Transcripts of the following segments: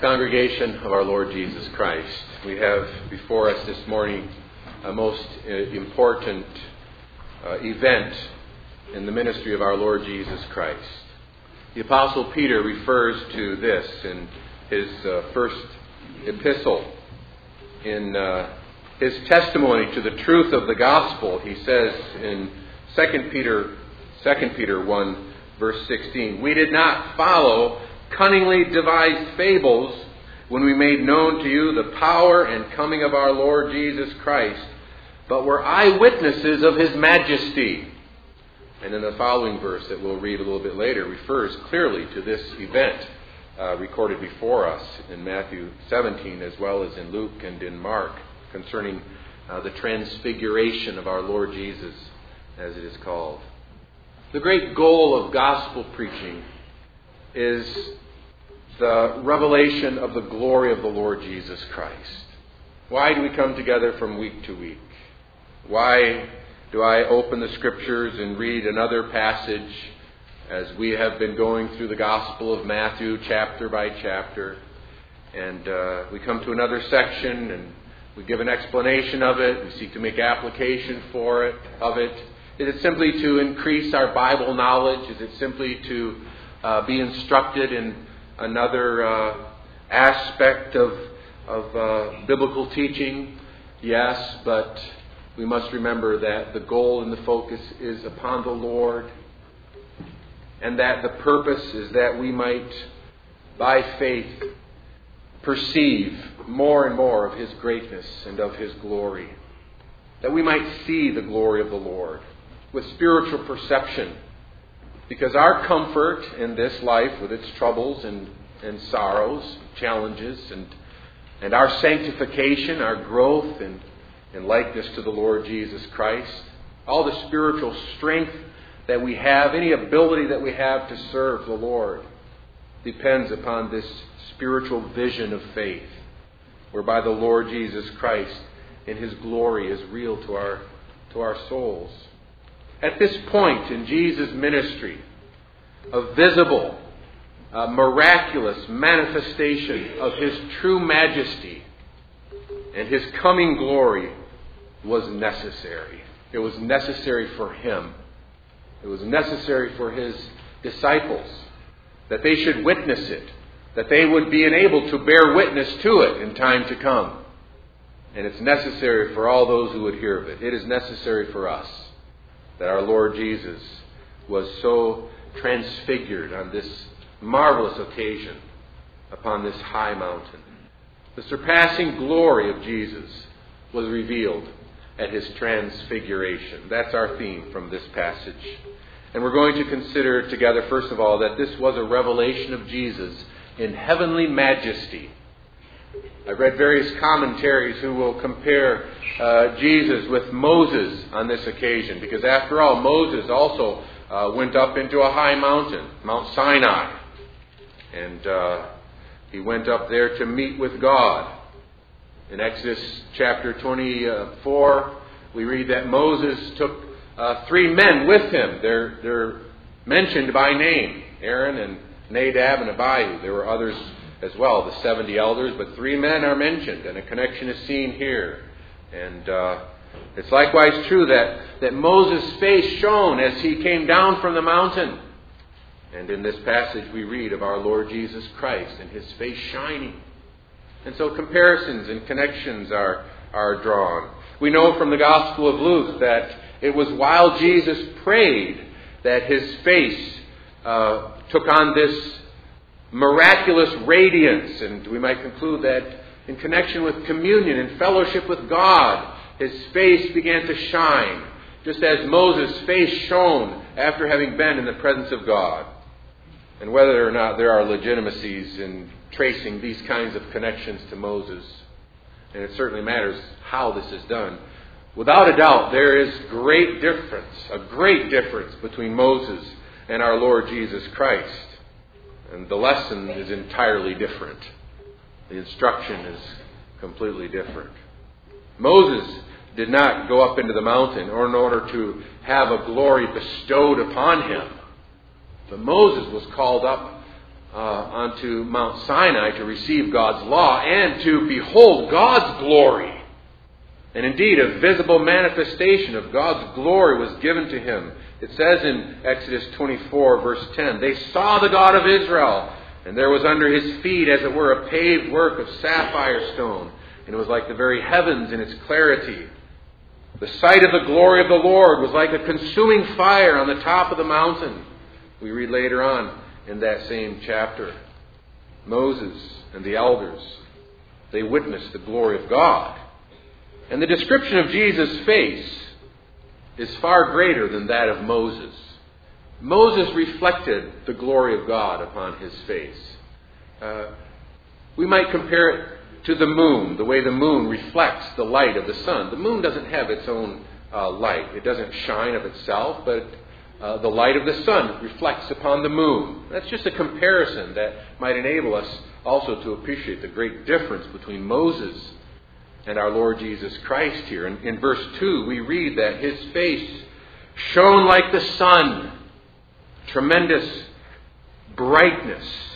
Congregation of our Lord Jesus Christ, we have before us this morning a most important event in the ministry of our Lord Jesus Christ. The Apostle Peter refers to this in his first epistle. In his testimony to the truth of the gospel, he says in 2 Peter 1, verse 16, "We did not follow cunningly devised fables when we made known to you the power and coming of our Lord Jesus Christ, but were eyewitnesses of His majesty." And in the following verse that we'll read a little bit later refers clearly to this event recorded before us in Matthew 17 as well as in Luke and in Mark concerning the transfiguration of our Lord Jesus, as it is called. The great goal of gospel preaching is the revelation of the glory of the Lord Jesus Christ. Why do we come together from week to week? Why do I open the Scriptures and read another passage as we have been going through the Gospel of Matthew chapter by chapter? And we come to another section and we give an explanation of it. We seek to make application of it. Is it simply to increase our Bible knowledge? Is it simply to be instructed in another aspect of biblical teaching? Yes, but we must remember that the goal and the focus is upon the Lord, and that the purpose is that we might, by faith, perceive more and more of His greatness and of His glory. That we might see the glory of the Lord with spiritual perception. Because our comfort in this life, with its troubles and sorrows, challenges, and our sanctification, our growth in likeness to the Lord Jesus Christ, all the spiritual strength that we have, any ability that we have to serve the Lord, depends upon this spiritual vision of faith, whereby the Lord Jesus Christ in His glory is real to our souls. At this point in Jesus' ministry, a visible, miraculous manifestation of His true majesty and His coming glory was necessary. It was necessary for Him. It was necessary for His disciples that they should witness it, that they would be enabled to bear witness to it in time to come. And it's necessary for all those who would hear of it. It is necessary for us that our Lord Jesus was so transfigured on this marvelous occasion upon this high mountain. The surpassing glory of Jesus was revealed at His transfiguration. That's our theme from this passage. And we're going to consider together, first of all, that this was a revelation of Jesus in heavenly majesty. I've read various commentaries who will compare Jesus with Moses on this occasion, because after all, Moses also went up into a high mountain, Mount Sinai, and he went up there to meet with God. In Exodus chapter 24, we read that Moses took 3 men with him. They're mentioned by name, Aaron and Nadab and Abihu. There were others as well, the 70 elders, but 3 men are mentioned, and a connection is seen here. And it's likewise true that Moses' face shone as he came down from the mountain. And in this passage we read of our Lord Jesus Christ and His face shining. And so comparisons and connections are drawn. We know from the Gospel of Luke that it was while Jesus prayed that His face took on this miraculous radiance, and we might conclude that in connection with communion and fellowship with God, His face began to shine, just as Moses' face shone after having been in the presence of God. And whether or not there are legitimacies in tracing these kinds of connections to Moses, and it certainly matters how this is done, without a doubt there is a great difference between Moses and our Lord Jesus Christ. And the lesson is entirely different. The instruction is completely different. Moses did not go up into the mountain in order to have a glory bestowed upon him. But Moses was called up onto Mount Sinai to receive God's law and to behold God's glory. And indeed, a visible manifestation of God's glory was given to him. It says in Exodus 24, verse 10, "They saw the God of Israel, and there was under his feet, as it were, a paved work of sapphire stone, and it was like the very heavens in its clarity. The sight of the glory of the Lord was like a consuming fire on the top of the mountain." We read later on in that same chapter. Moses and the elders, they witnessed the glory of God. And the description of Jesus' face is far greater than that of Moses. Moses reflected the glory of God upon his face. We might compare it to the moon, the way the moon reflects the light of the sun. The moon doesn't have its own light. It doesn't shine of itself, but the light of the sun reflects upon the moon. That's just a comparison that might enable us also to appreciate the great difference between Moses and our Lord Jesus Christ here. In verse 2, we read that his face shone like the sun. Tremendous brightness.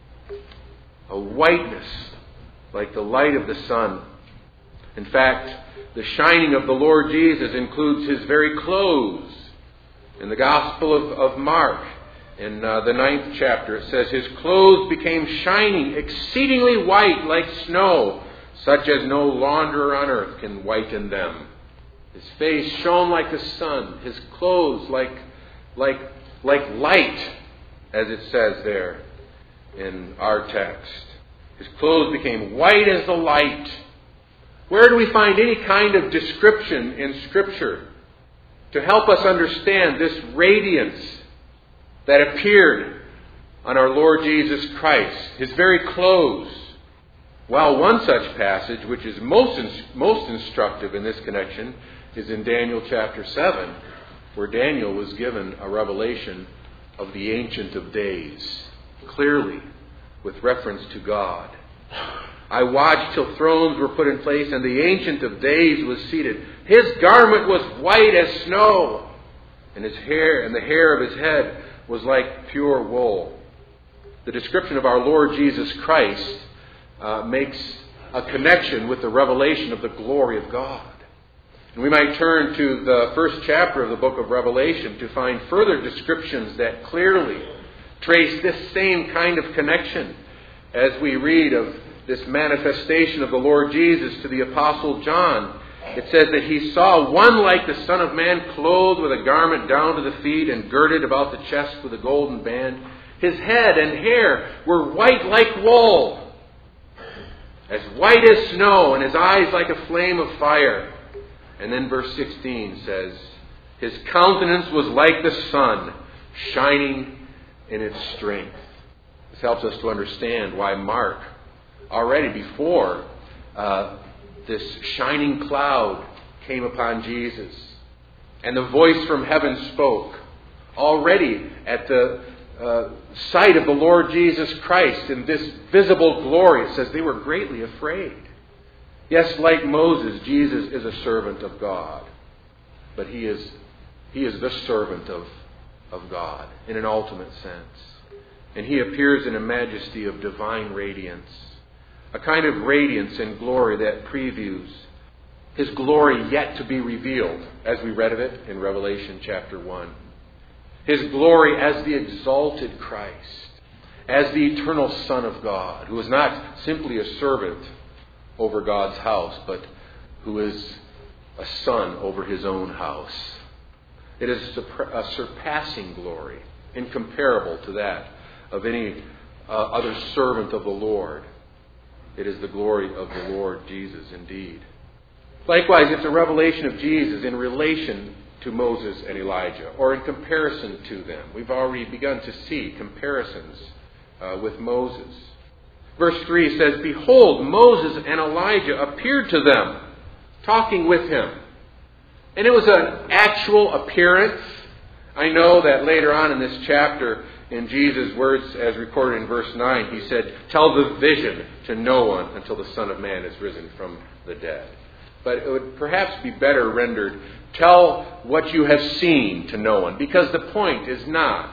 A whiteness like the light of the sun. In fact, the shining of the Lord Jesus includes his very clothes. In the Gospel of Mark, in the 9th chapter, it says, "His clothes became shining, exceedingly white like snow, such as no launderer on earth can whiten them." His face shone like the sun, his clothes like light, as it says there in our text. His clothes became white as the light. Where do we find any kind of description in Scripture to help us understand this radiance that appeared on our Lord Jesus Christ, his very clothes? Well, one such passage, which is most instructive in this connection, is in Daniel chapter 7, where Daniel was given a revelation of the Ancient of Days, clearly with reference to God. "I watched till thrones were put in place, and the Ancient of Days was seated. His garment was white as snow, and his hair and the hair of his head was like pure wool." The description of our Lord Jesus Christ makes a connection with the revelation of the glory of God. And we might turn to the first chapter of the book of Revelation to find further descriptions that clearly trace this same kind of connection as we read of this manifestation of the Lord Jesus to the Apostle John. It says that he saw one like the Son of Man, clothed with a garment down to the feet and girded about the chest with a golden band. His head and hair were white like wool, as white as snow, and his eyes like a flame of fire. And then verse 16 says, "His countenance was like the sun, shining in its strength." This helps us to understand why Mark, already before this shining cloud came upon Jesus, and the voice from heaven spoke, already at the sight of the Lord Jesus Christ in this visible glory, it says they were greatly afraid. Yes, like Moses, Jesus is a servant of God. But he is the servant of God in an ultimate sense. And he appears in a majesty of divine radiance. A kind of radiance and glory that previews his glory yet to be revealed, as we read of it in Revelation chapter 1. His glory as the exalted Christ, as the eternal Son of God, who is not simply a servant over God's house, but who is a son over his own house. It is a surpassing glory, incomparable to that of any other servant of the Lord. It is the glory of the Lord Jesus indeed. Likewise, it's a revelation of Jesus in relation to Moses and Elijah, or in comparison to them. We've already begun to see comparisons with Moses. Verse 3 says, "Behold, Moses and Elijah appeared to them, talking with him." And it was an actual appearance. I know that later on in this chapter, in Jesus' words as recorded in verse 9, he said, "Tell the vision to no one until the Son of Man is risen from the dead." But it would perhaps be better rendered, "Tell what you have seen to no one," because the point is not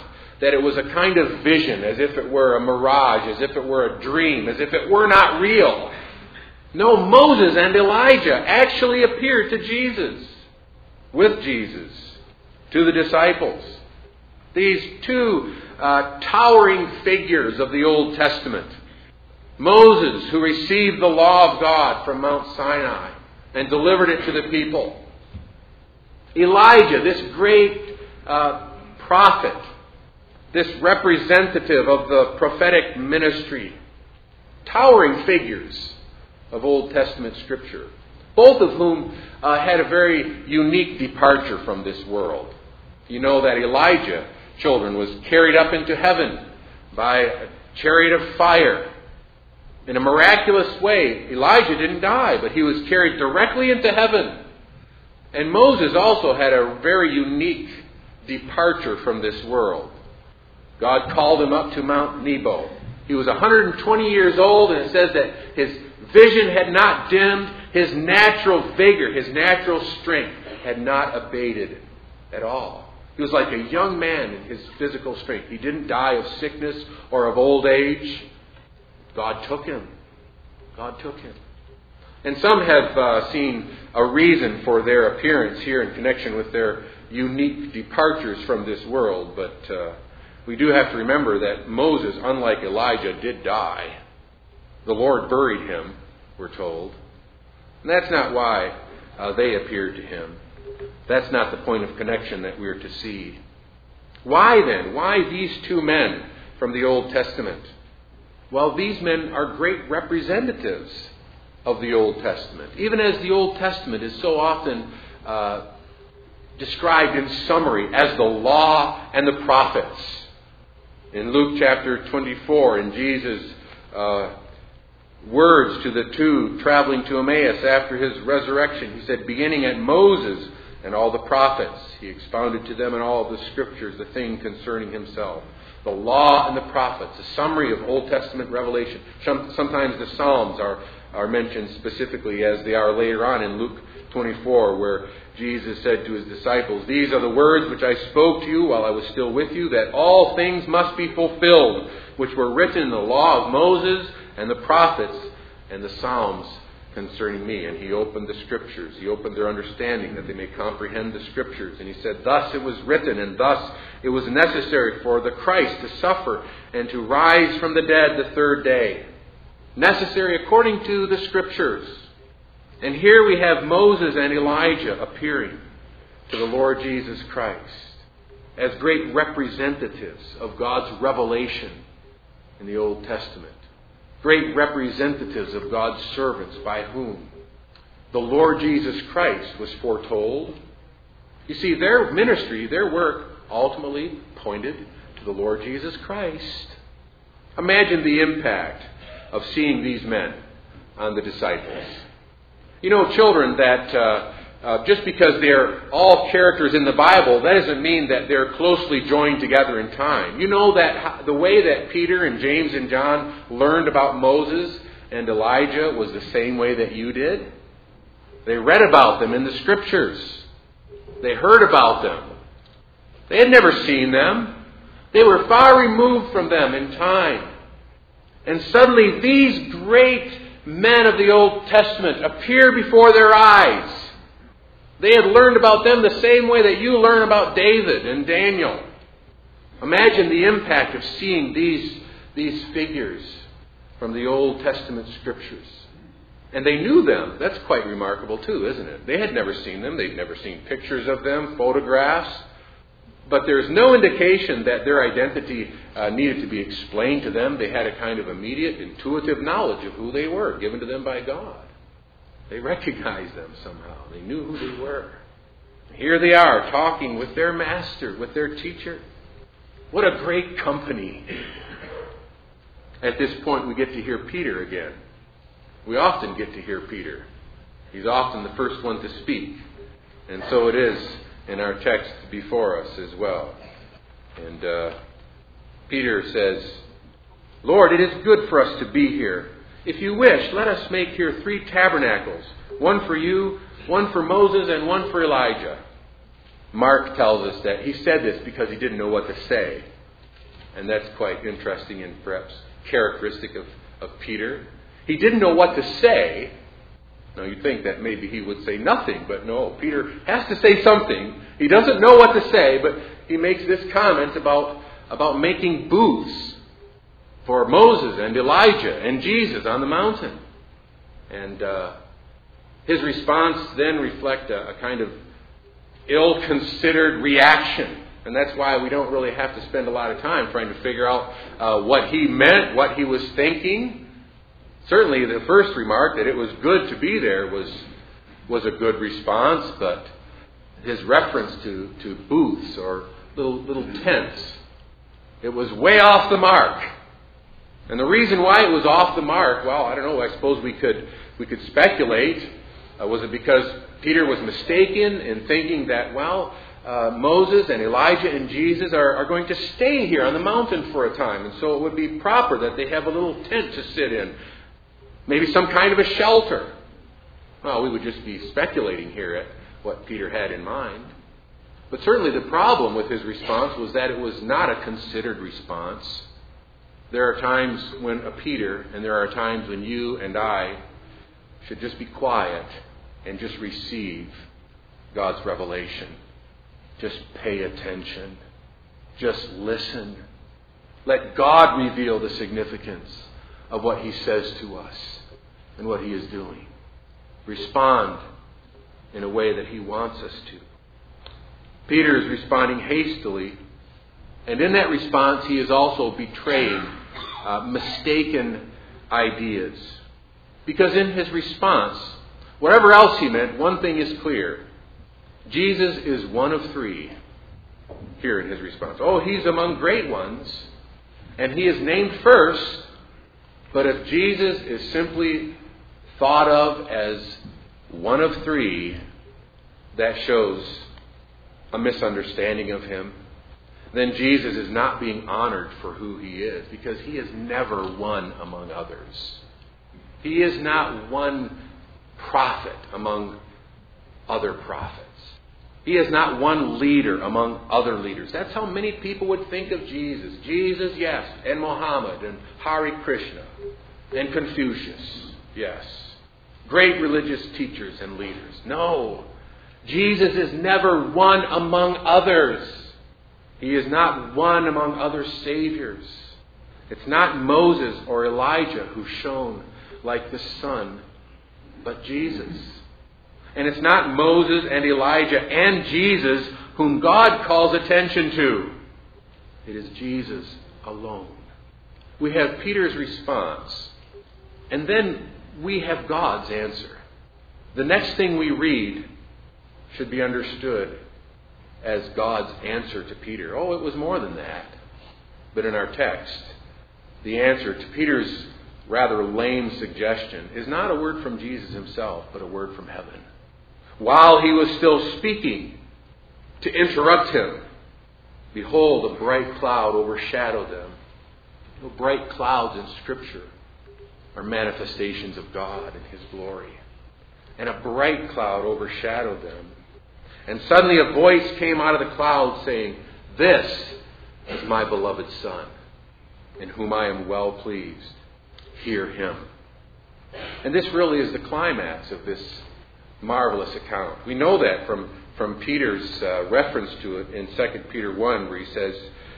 that it was a kind of vision, as if it were a mirage, as if it were a dream, as if it were not real. No, Moses and Elijah actually appeared to Jesus, with Jesus, to the disciples. These two towering figures of the Old Testament. Moses, who received the law of God from Mount Sinai and delivered it to the people. Elijah, this great prophet, this representative of the prophetic ministry. Towering figures of Old Testament Scripture. Both of whom had a very unique departure from this world. You know that Elijah, children, was carried up into heaven by a chariot of fire. In a miraculous way, Elijah didn't die, but he was carried directly into heaven. And Moses also had a very unique departure from this world. God called him up to Mount Nebo. He was 120 years old, and it says that his vision had not dimmed, his natural vigor, his natural strength had not abated at all. He was like a young man in his physical strength. He didn't die of sickness or of old age. God took him. God took him. And some have seen a reason for their appearance here in connection with their unique departures from this world. But we do have to remember that Moses, unlike Elijah, did die. The Lord buried him, we're told. And that's not why they appeared to him. That's not the point of connection that we're to see. Why then? Why these two men from the Old Testament? Well, these men are great representatives of the Old Testament. Even as the Old Testament is so often described in summary as the law and the prophets. In Luke chapter 24, in Jesus' words to the two traveling to Emmaus after his resurrection, he said, beginning at Moses and all the prophets, he expounded to them in all of the Scriptures the thing concerning himself. The law and the prophets, a summary of Old Testament revelation. Sometimes the Psalms are mentioned specifically, as they are later on in Luke 24, where Jesus said to his disciples, these are the words which I spoke to you while I was still with you, that all things must be fulfilled, which were written in the law of Moses and the prophets and the Psalms concerning me. And he opened the Scriptures. He opened their understanding that they may comprehend the Scriptures. And he said, thus it was written, and thus it was necessary for the Christ to suffer and to rise from the dead the third day. Necessary according to the Scriptures. And here we have Moses and Elijah appearing to the Lord Jesus Christ as great representatives of God's revelation in the Old Testament. Great representatives of God's servants by whom the Lord Jesus Christ was foretold. You see, their ministry, their work, ultimately pointed to the Lord Jesus Christ. Imagine the impact of seeing these men on the disciples. You know, children, that just because they're all characters in the Bible, that doesn't mean that they're closely joined together in time. You know that the way that Peter and James and John learned about Moses and Elijah was the same way that you did. They read about them in the Scriptures. They heard about them. They had never seen them. They were far removed from them in time. And suddenly these great men of the Old Testament appear before their eyes. They had learned about them the same way that you learn about David and Daniel. Imagine the impact of seeing these figures from the Old Testament Scriptures. And they knew them. That's quite remarkable too, isn't it? They had never seen them. They'd never seen pictures of them, photographs. But there's no indication that their identity needed to be explained to them. They had a kind of immediate, intuitive knowledge of who they were, given to them by God. They recognized them somehow. They knew who they were. Here they are, talking with their master, with their teacher. What a great company. At this point, we get to hear Peter again. We often get to hear Peter. He's often the first one to speak. And so it is in our text before us as well. And Peter says, Lord, it is good for us to be here. If you wish, let us make here 3 tabernacles, one for you, one for Moses, and one for Elijah. Mark tells us that he said this because he didn't know what to say. And that's quite interesting and perhaps characteristic of Peter. He didn't know what to say. Now you'd think that maybe he would say nothing, but no, Peter has to say something. He doesn't know what to say, but he makes this comment about making booths for Moses and Elijah and Jesus on the mountain. And his response then reflects a kind of ill-considered reaction. And that's why we don't really have to spend a lot of time trying to figure out what he meant, what he was thinking. Certainly the first remark that it was good to be there was a good response, but his reference to booths or little tents, it was way off the mark. And the reason why it was off the mark, well, I don't know, I suppose we could speculate. Was it because Peter was mistaken in thinking that, Moses and Elijah and Jesus are going to stay here on the mountain for a time, and so it would be proper that they have a little tent to sit in. Maybe some kind of a shelter. Well, we would just be speculating here at what Peter had in mind. But certainly the problem with his response was that it was not a considered response. There are times when Peter, and there are times when you and I should just be quiet and just receive God's revelation. Just pay attention. Just listen. Let God reveal the significance of what He says to us and what He is doing. Respond in a way that He wants us to. Peter is responding hastily, and in that response he is also betraying mistaken ideas. Because in his response, whatever else he meant, one thing is clear. Jesus is one of three here in his response. Oh, He's among great ones, and He is named first. But if Jesus is simply thought of as one of three, that shows a misunderstanding of Him. Then Jesus is not being honored for who He is, because He is never one among others. He is not one prophet among other prophets. He is not one leader among other leaders. That's how many people would think of Jesus. Jesus, yes, and Muhammad, and Hare Krishna, and Confucius, yes. Great religious teachers and leaders. No, Jesus is never one among others. He is not one among other saviors. It's not Moses or Elijah who shone like the sun, but Jesus. And it's not Moses and Elijah and Jesus whom God calls attention to. It is Jesus alone. We have Peter's response, and then we have God's answer. The next thing we read should be understood as God's answer to Peter. Oh, it was more than that. But in our text, the answer to Peter's rather lame suggestion is not a word from Jesus Himself, but a word from heaven. While He was still speaking, to interrupt Him, behold, a bright cloud overshadowed them. The bright clouds in Scripture are manifestations of God and His glory. And a bright cloud overshadowed them. And suddenly a voice came out of the cloud saying, "This is my beloved Son, in whom I am well pleased. Hear Him." And this really is the climax of this marvelous account. We know that from Peter's reference to it in 2 Peter 1, where he says,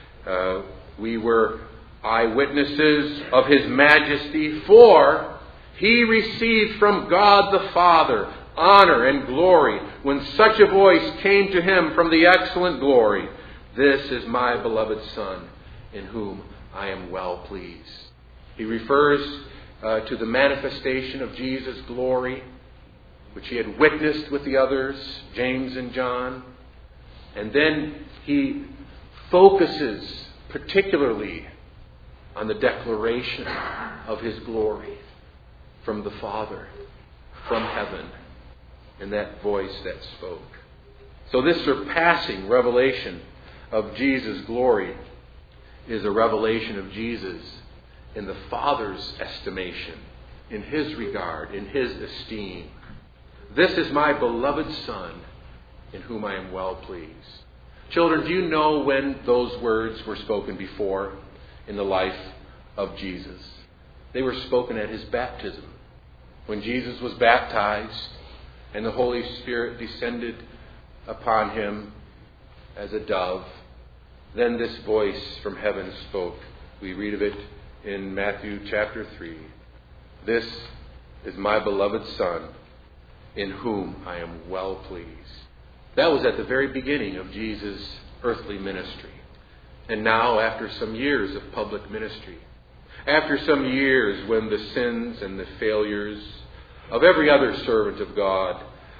we were eyewitnesses of His majesty, for He received from God the Father honor and glory when such a voice came to Him from the excellent glory. "This is my beloved Son, in whom I am well pleased." He refers to the manifestation of Jesus' glory, which He had witnessed with the others, James and John. And then He focuses particularly on the declaration of His glory from the Father, from heaven, and that voice that spoke. So this surpassing revelation of Jesus' glory is a revelation of Jesus in the Father's estimation, in His regard, in His esteem. "This is my beloved Son, in whom I am well pleased." Children, do you know when those words were spoken before? in the life of Jesus. They were spoken at his baptism. When Jesus was baptized and the Holy Spirit descended upon him as a dove, then this voice from heaven spoke. We read of it in Matthew chapter 3. This is my beloved Son, in whom I am well pleased. That was at the very beginning of Jesus' earthly ministry. And now, after some years of public ministry, after some years when the sins and the failures of every other servant of God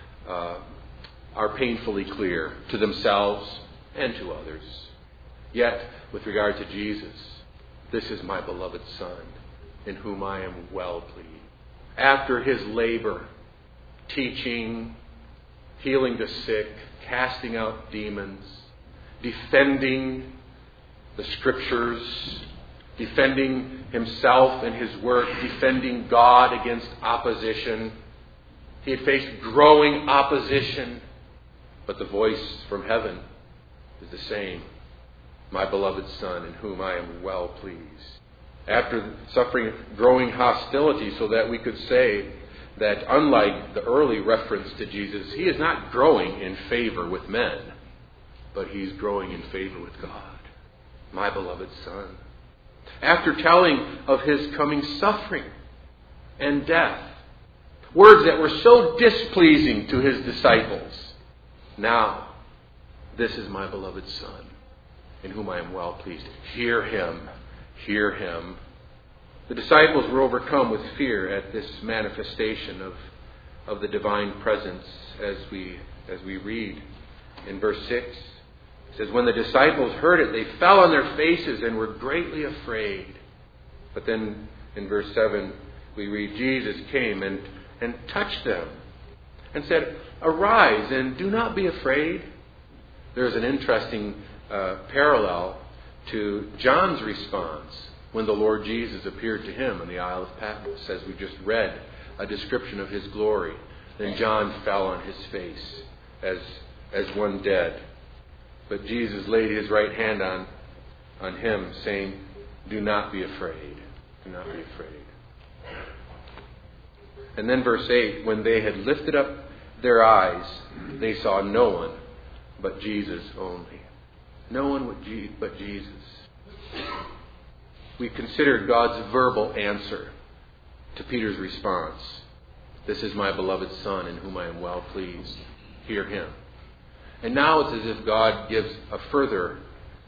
are painfully clear to themselves and to others, yet, with regard to Jesus, this is my beloved Son, in whom I am well pleased. After his labor, teaching, healing the sick, casting out demons, defending the Scriptures, defending himself and his work, defending God against opposition. He had faced growing opposition, but the voice from heaven is the same. My beloved Son, in whom I am well pleased. After suffering growing hostility, so that we could say that unlike the early reference to Jesus, he is not growing in favor with men, but he's growing in favor with God. My beloved Son. After telling of his coming suffering and death, words that were so displeasing to his disciples, now, this is my beloved Son, in whom I am well pleased. Hear him. Hear him. The disciples were overcome with fear at this manifestation of the divine presence, as we read in verse 6. It says, when the disciples heard it, they fell on their faces and were greatly afraid. But then in verse 7, we read, Jesus came and touched them and said, arise and do not be afraid. There's an interesting parallel to John's response when the Lord Jesus appeared to him on the Isle of Patmos, as we just read a description of his glory. Then John fell on his face as one dead. But Jesus laid his right hand on him, saying, do not be afraid. Do not be afraid. And then verse 8, when they had lifted up their eyes, they saw no one but Jesus only. No one but Jesus. We considered God's verbal answer to Peter's response. This is my beloved Son, in whom I am well pleased. Hear him. And now it's as if God gives a further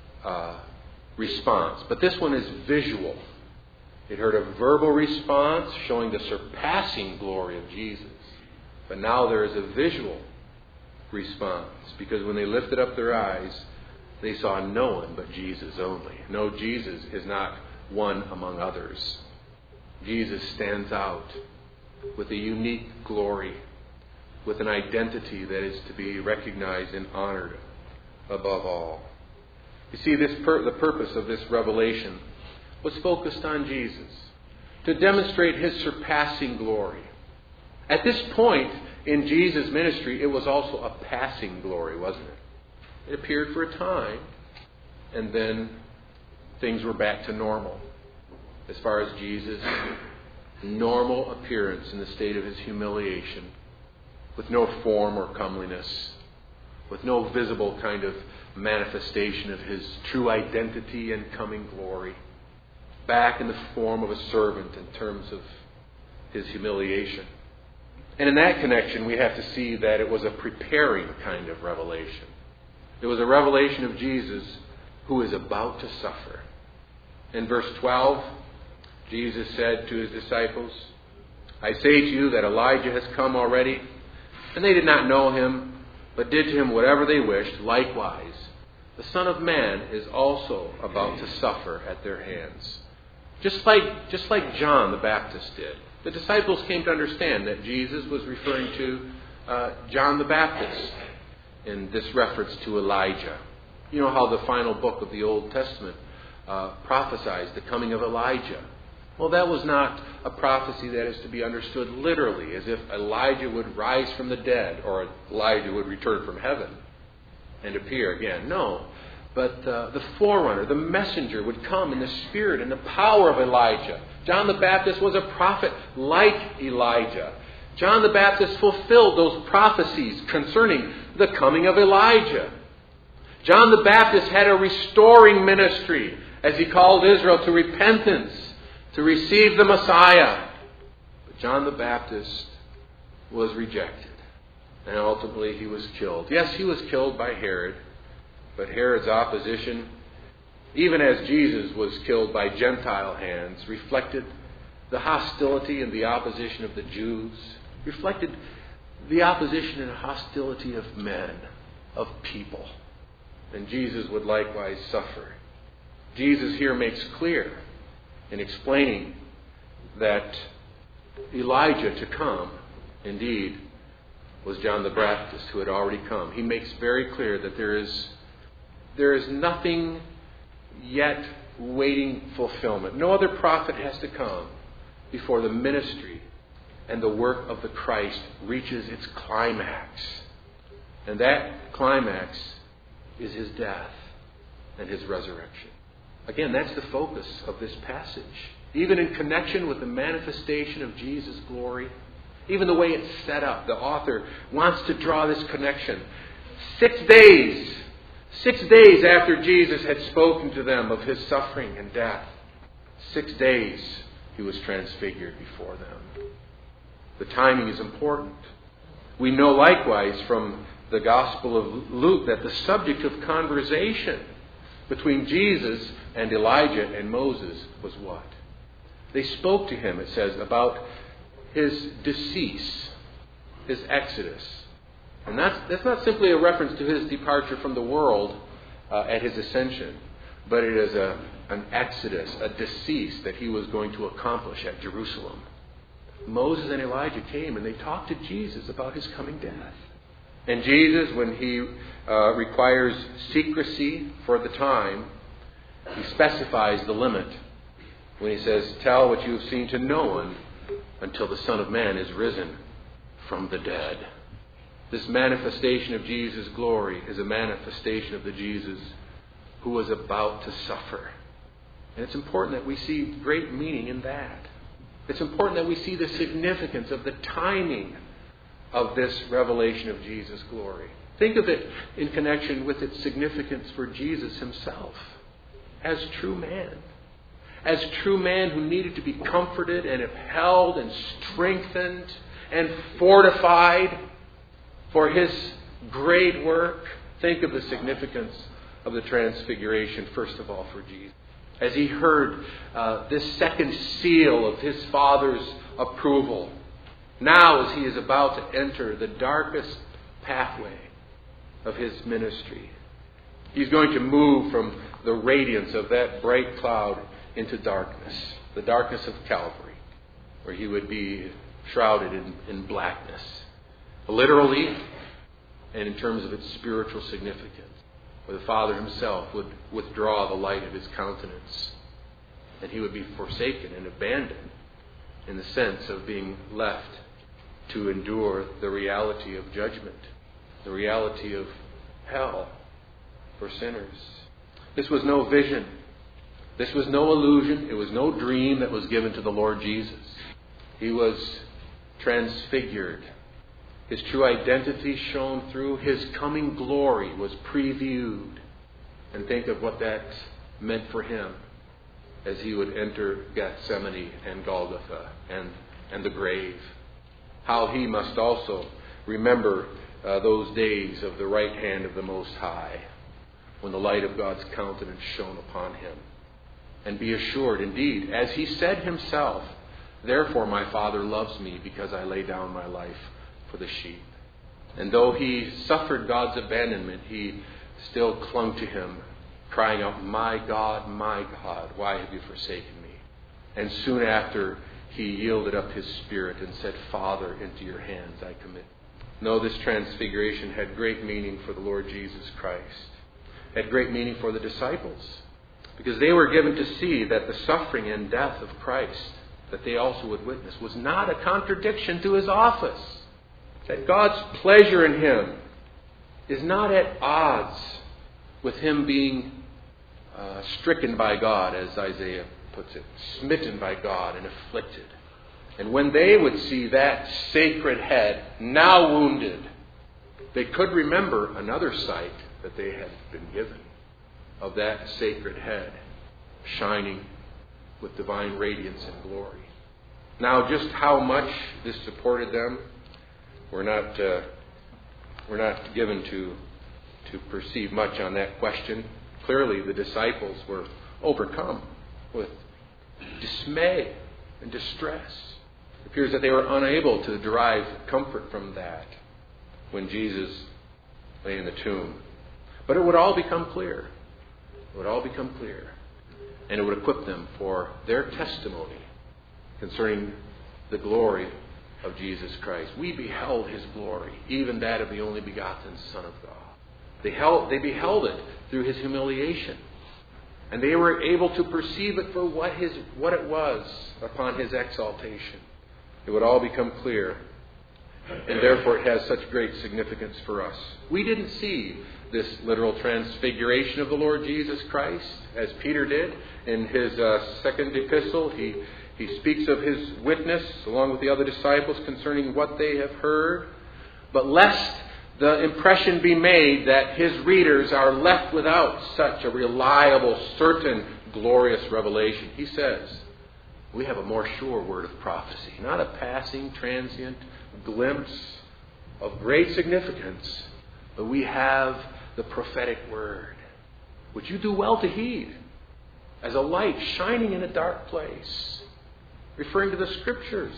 response. But this one is visual. It heard a verbal response showing the surpassing glory of Jesus. But now there is a visual response, because when they lifted up their eyes, they saw no one but Jesus only. No, Jesus is not one among others. Jesus stands out with a unique glory, with an identity that is to be recognized and honored above all. You see, the purpose of this revelation was focused on Jesus, to demonstrate his surpassing glory. At this point in Jesus' ministry, it was also a passing glory, wasn't it? It appeared for a time, and then things were back to normal. As far as Jesus' normal appearance in the state of his humiliation, with no form or comeliness, with no visible kind of manifestation of his true identity and coming glory, back in the form of a servant in terms of his humiliation. And in that connection, we have to see that it was a preparing kind of revelation. It was a revelation of Jesus who is about to suffer. In verse 12, Jesus said to his disciples, I say to you that Elijah has come already, and they did not know him, but did to him whatever they wished. Likewise, the Son of Man is also about to suffer at their hands. Just like John the Baptist did. The disciples came to understand that Jesus was referring to John the Baptist in this reference to Elijah. You know how the final book of the Old Testament prophesies the coming of Elijah. Well, that was not a prophecy that is to be understood literally, as if Elijah would rise from the dead or Elijah would return from heaven and appear again. No, But the forerunner, the messenger, would come in the spirit and the power of Elijah. John the Baptist was a prophet like Elijah. John the Baptist fulfilled those prophecies concerning the coming of Elijah. John the Baptist had a restoring ministry as he called Israel to repentance, to receive the Messiah. But John the Baptist was rejected, and ultimately he was killed. Yes, he was killed by Herod, but Herod's opposition, even as Jesus was killed by Gentile hands, reflected the hostility and the opposition of the Jews, reflected the opposition and hostility of men, of people. And Jesus would likewise suffer. Jesus here makes clear in explaining that Elijah to come, indeed, was John the Baptist who had already come. He makes very clear that there is nothing yet waiting fulfillment. No other prophet has to come before the ministry and the work of the Christ reaches its climax. And that climax is His death and His resurrection. Again, that's the focus of this passage. Even in connection with the manifestation of Jesus' glory, even the way it's set up, the author wants to draw this connection. 6 days after Jesus had spoken to them of His suffering and death, 6 days He was transfigured before them. The timing is important. We know likewise from the Gospel of Luke that the subject of conversation between Jesus and Elijah and Moses was what? They spoke to him, it says, about his decease, his exodus. And that's not simply a reference to his departure from the world at his ascension, but it is an exodus, a decease that he was going to accomplish at Jerusalem. Moses and Elijah came and they talked to Jesus about his coming death. And Jesus, when he requires secrecy for the time, he specifies the limit when he says, "Tell what you have seen to no one until the Son of Man is risen from the dead." This manifestation of Jesus' glory is a manifestation of the Jesus who was about to suffer. And it's important that we see great meaning in that. It's important that we see the significance of the timing of this revelation of Jesus' glory. Think of it in connection with its significance for Jesus Himself as true man. As true man who needed to be comforted and upheld and strengthened and fortified for His great work. Think of the significance of the transfiguration, first of all, for Jesus. As He heard this second seal of His Father's approval, now as He is about to enter the darkest pathway of His ministry, He's going to move from the radiance of that bright cloud into darkness, the darkness of Calvary, where He would be shrouded in blackness. Literally, and in terms of its spiritual significance, where the Father Himself would withdraw the light of His countenance, and He would be forsaken and abandoned in the sense of being left to endure the reality of judgment, the reality of hell for sinners. This was no vision. This was no illusion. It was no dream that was given to the Lord Jesus. He was transfigured. His true identity shone through. His coming glory was previewed. And think of what that meant for Him as He would enter Gethsemane and Golgotha and the grave. How He must also remember those days of the right hand of the Most High, when the light of God's countenance shone upon Him. And be assured, indeed, as He said Himself, "Therefore my Father loves me, because I lay down my life for the sheep." And though He suffered God's abandonment, He still clung to Him, crying out, my God, why have you forsaken me?" And soon after, He yielded up His spirit and said, "Father, into your hands I commit." No, this transfiguration had great meaning for the Lord Jesus Christ. It had great meaning for the disciples, because they were given to see that the suffering and death of Christ that they also would witness was not a contradiction to His office. That God's pleasure in Him is not at odds with him being stricken by God, as Isaiah puts it, smitten by God and afflicted. And when they would see that sacred head now wounded, they could remember another sight that they had been given of that sacred head shining with divine radiance and glory. Now, just how much this supported them, we're not given to perceive much on that question. Clearly, the disciples were overcome with dismay and distress. It appears that they were unable to derive comfort from that when Jesus lay in the tomb. But it would all become clear. It would all become clear. And it would equip them for their testimony concerning the glory of Jesus Christ. We beheld his glory, even that of the only begotten Son of God. They beheld it through his humiliation. And they were able to perceive it for what it was upon his exaltation. It would all become clear. And therefore it has such great significance for us. We didn't see this literal transfiguration of the Lord Jesus Christ, as Peter did in his second epistle. He speaks of his witness along with the other disciples concerning what they have heard. But lest the impression be made that his readers are left without such a reliable, certain, glorious revelation, he says, we have a more sure word of prophecy, not a passing, transient glimpse of great significance, but we have the prophetic word, which you do well to heed, as a light shining in a dark place, referring to the Scriptures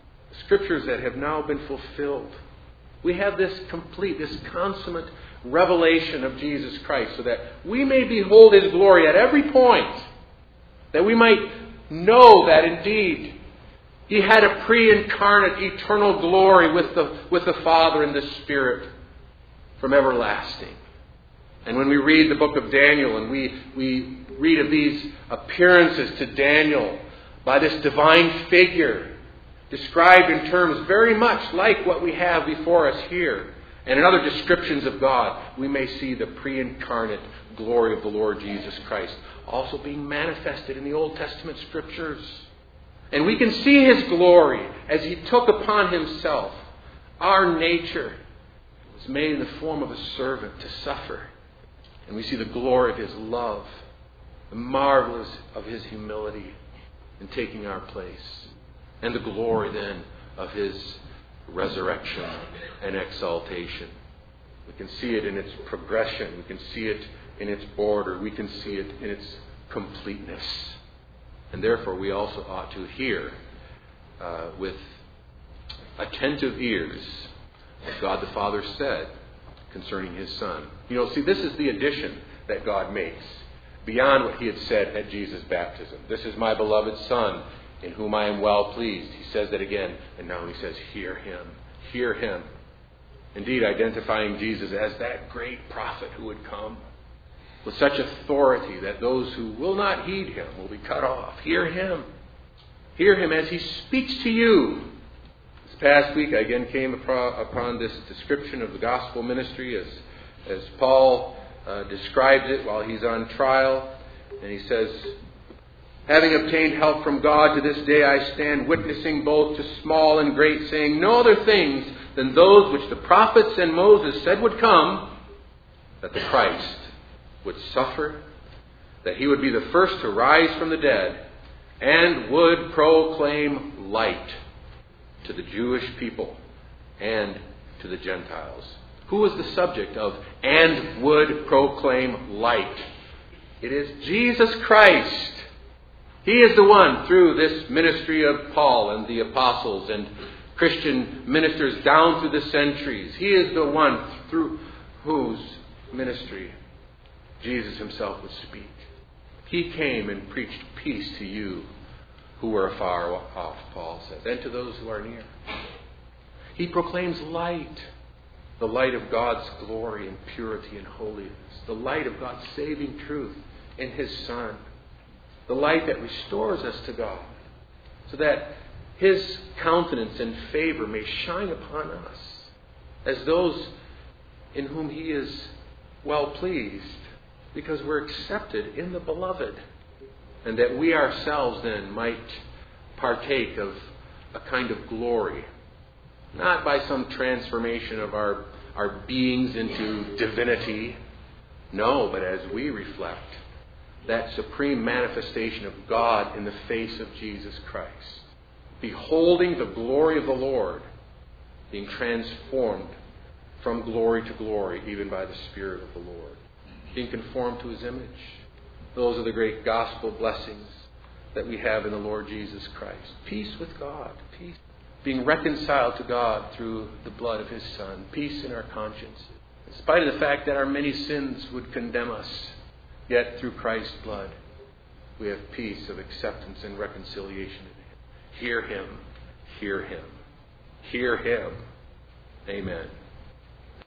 that have now been fulfilled. We have this complete, this consummate revelation of Jesus Christ, so that we may behold his glory at every point, that we might know that indeed he had a pre-incarnate eternal glory with the Father and the Spirit from everlasting. And when we read the book of Daniel and we read of these appearances to Daniel by this divine figure, described in terms very much like what we have before us here, and in other descriptions of God, we may see the pre-incarnate glory of the Lord Jesus Christ also being manifested in the Old Testament Scriptures. And we can see his glory as he took upon himself our nature. It was made in the form of a servant to suffer. And we see the glory of his love, the marvelous of his humility in taking our place, and the glory then of his resurrection and exaltation. We can see it in its progression. We can see it in its order. We can see it in its completeness. And therefore we also ought to hear with attentive ears what God the Father said concerning his Son. See, this is the addition that God makes beyond what he had said at Jesus' baptism. This is my beloved Son, in whom I am well pleased. He says that again, and now he says, hear him. Hear him. Indeed, identifying Jesus as that great prophet who would come with such authority that those who will not heed him will be cut off. Hear him. Hear him as he speaks to you. This past week I again came upon this description of the gospel ministry as Paul describes it while he's on trial. And he says, having obtained help from God, to this day I stand witnessing both to small and great, saying no other things than those which the prophets and Moses said would come, that the Christ would suffer, that he would be the first to rise from the dead, and would proclaim light to the Jewish people and to the Gentiles. Who was the subject of and would proclaim light? It is Jesus Christ. He is the one, through this ministry of Paul and the apostles and Christian ministers down through the centuries. He is the one through whose ministry Jesus himself would speak. He came and preached peace to you who were afar off, Paul says, and to those who are near. He proclaims light, the light of God's glory and purity and holiness, the light of God's saving truth in his Son, the light that restores us to God, so that his countenance and favor may shine upon us as those in whom he is well pleased. because we're accepted in the Beloved. And that we ourselves then might partake of a kind of glory. Not by some transformation of our beings into divinity. No, but as we reflect that supreme manifestation of God in the face of Jesus Christ. Beholding the glory of the Lord, being transformed from glory to glory, even by the Spirit of the Lord. Being conformed to His image. Those are the great gospel blessings that we have in the Lord Jesus Christ. Peace with God. Peace. Being reconciled to God through the blood of His Son. Peace in our conscience. In spite of the fact that our many sins would condemn us, yet through Christ's blood, we have peace of acceptance and reconciliation in Him. Hear Him. Hear Him. Hear Him. Amen.